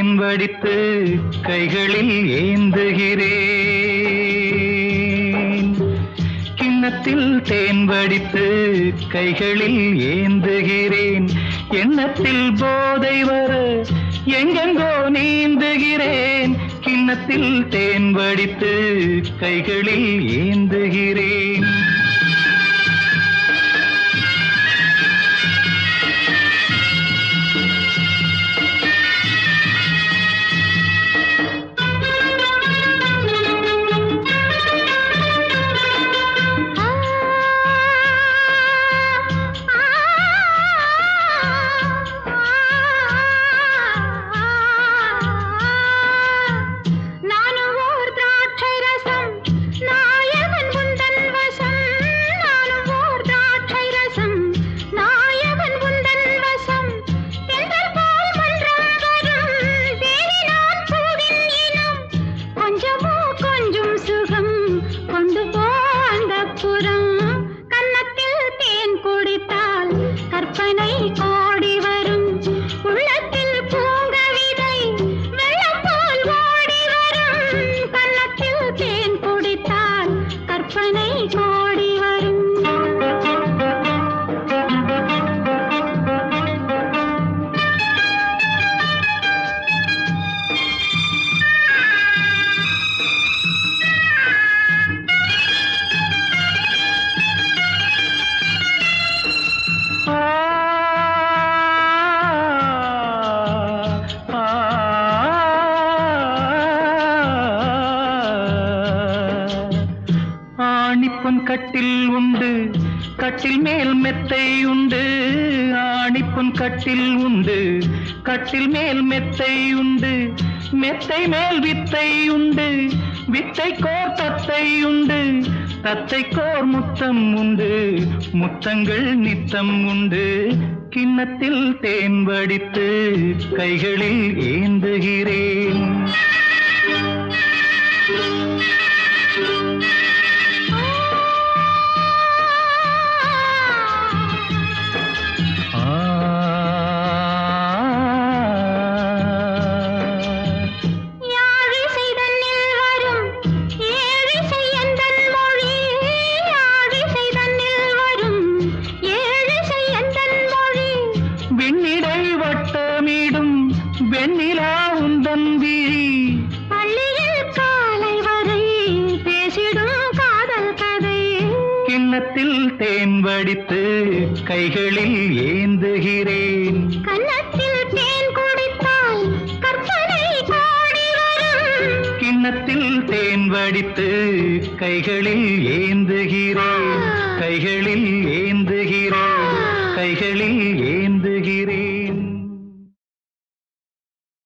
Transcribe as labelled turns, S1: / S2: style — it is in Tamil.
S1: தேன் வடித்து கைகளில் ஏந்துகிறேன். கிண்ணத்தில் தேன் வடித்து கைகளில் ஏந்துகிறேன். எண்ணத்தில் போதை வர எங்கெங்கோ நீந்துகிறேன். கிண்ணத்தில் தேன் வடித்து கைகளில் ஏந்துகிறேன். ஆணிப்பொன் கட்டில் உண்டு, கட்டில் மேல் மெத்தை உண்டு. ஆணிப்பொன் கட்டில் உண்டு, கட்டில் மேல் மெத்தை உண்டு. மெத்தை மேல் வித்தை உண்டு, வித்தை கோர் தத்தை உண்டு. தத்தை கோர் முத்தம் உண்டு, முத்தங்கள் நித்தம் உண்டு. கிண்ணத்தில் தேன் வடித்து கைகளில் ஏந்துகிறேன். வெண்ணிலா உந்தன் விழி பள்ளியில் காலை வரை பேசிடும் காதல் கதை. கிண்ணத்தில் தேன் வடித்து கைகளில் ஏந்துகிறேன். கன்னத்தில் தேன் குடித்தால் கற்பனை கோடி வரும். கிண்ணத்தில் தேன் வடித்து கைகளில் ஏந்துகிறேன். கைகளில் ஏந்துகிறேன். கைகளில்